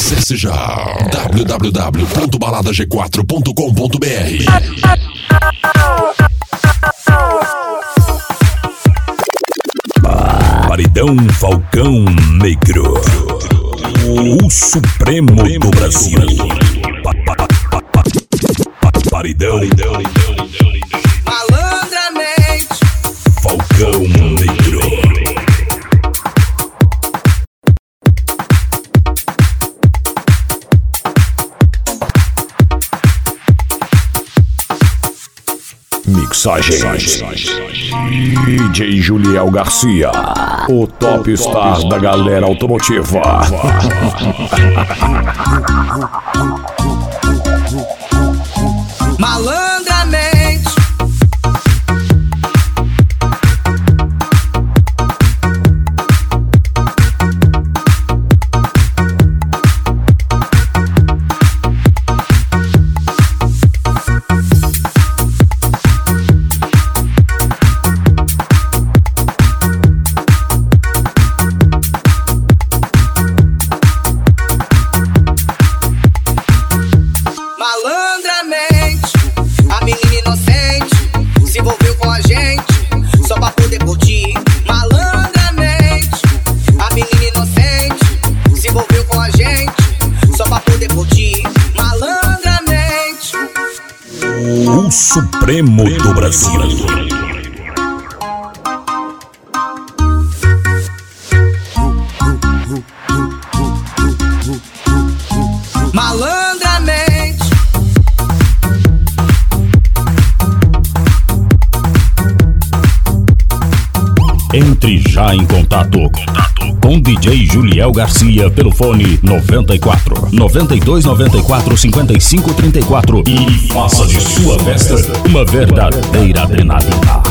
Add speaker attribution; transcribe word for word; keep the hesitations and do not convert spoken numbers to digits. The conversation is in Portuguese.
Speaker 1: Acesse já w w w ponto balada g quatro ponto com ponto b r.
Speaker 2: Paredão Falcão Negro, o Supremo do Brasil. Paredão
Speaker 3: Malandramente
Speaker 2: Falcão Negro. Mixagem D J Juliel Garcia, o top star da galera automotiva.
Speaker 3: Malandramente Malandramente, a menina inocente se envolveu com a gente só pra poder curtir. Malandramente, a menina inocente se envolveu com a gente só pra poder curtir. Malandramente,
Speaker 2: o Supremo do Brasil.
Speaker 3: malandramente,
Speaker 2: Entre já em contato, contato com D J Juliel Garcia pelo fone noventa e quatro, noventa e dois, noventa e quatro, cinquenta e cinco, trinta e quatro e faça de sua festa uma verdadeira adrenalina.